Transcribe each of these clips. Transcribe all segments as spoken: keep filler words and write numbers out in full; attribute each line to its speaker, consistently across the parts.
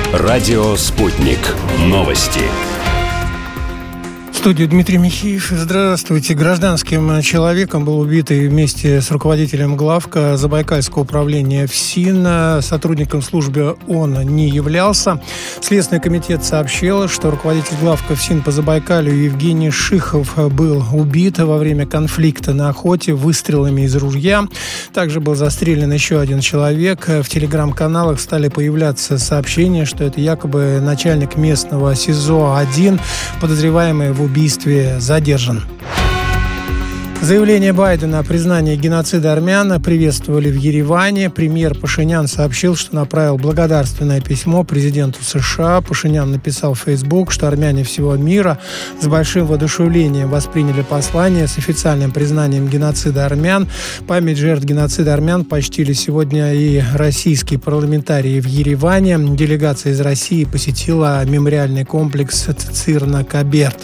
Speaker 1: Радио «Спутник». Новости.
Speaker 2: В студию Дмитрий Михеев. Здравствуйте. Гражданским человеком был убит и вместе с руководителем главка Забайкальского управления ФСИН. Сотрудником службы он не являлся. Следственный комитет сообщил, что руководитель главка ФСИН по Забайкалью Евгений Шихов был убит во время конфликта на охоте выстрелами из ружья. Также был застрелен еще один человек. В телеграм-каналах стали появляться сообщения, что это якобы начальник местного СИЗО один, подозреваемый в убийстве, задержан. Заявление Байдена о признании геноцида армян приветствовали в Ереване. Премьер Пашинян сообщил, что направил благодарственное письмо президенту США. Пашинян написал в Facebook, что армяне всего мира с большим воодушевлением восприняли послание с официальным признанием геноцида армян. Память жертв геноцида армян почтили сегодня и российские парламентарии в Ереване. Делегация из России посетила мемориальный комплекс Цицирна-Каберт.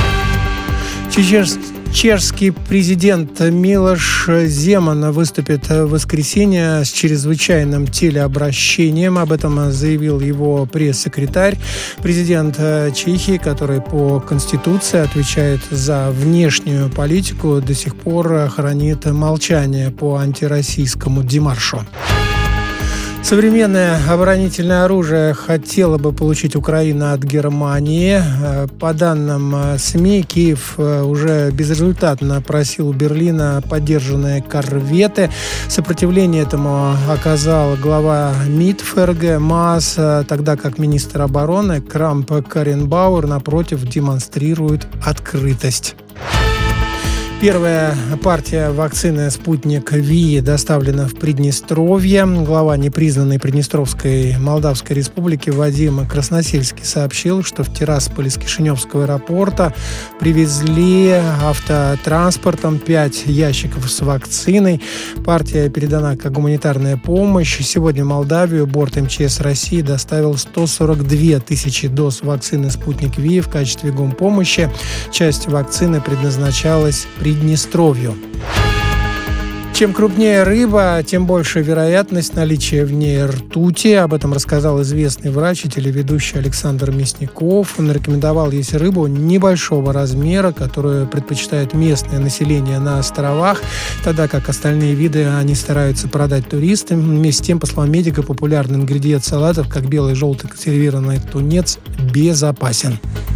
Speaker 2: Чешский президент Милош Земан выступит в воскресенье с чрезвычайным телеобращением. Об этом заявил его пресс-секретарь. Президент Чехии, который по Конституции отвечает за внешнюю политику, до сих пор хранит молчание по антироссийскому демаршу. Современное оборонительное оружие хотела бы получить Украина от Германии. По данным СМИ, Киев уже безрезультатно просил у Берлина поддержанные корветы. Сопротивление этому оказал глава МИД ФРГ МАС, тогда как министр обороны Крамп Карренбауэр, напротив, демонстрирует открытость. Первая партия вакцины «Спутник Ви» доставлена в Приднестровье. Глава непризнанной Приднестровской Молдавской Республики Вадим Красносельский сообщил, что в Тирасполь из Кишиневского аэропорта привезли автотранспортом пять ящиков с вакциной. Партия передана как гуманитарная помощь. Сегодня в Молдавию борт МЧС России доставил сто сорок две тысячи доз вакцины «Спутник Ви» в качестве гумпомощи. Часть вакцины предназначалась Приднестровью. Чем крупнее рыба, тем больше вероятность наличия в ней ртути. Об этом рассказал известный врач и телеведущий Александр Мясников. Он рекомендовал есть рыбу небольшого размера, которую предпочитает местное население на островах, тогда как остальные виды они стараются продать туристам. Вместе с тем, по словам медика, популярный ингредиент салатов, как белый и желтый консервированный тунец, безопасен.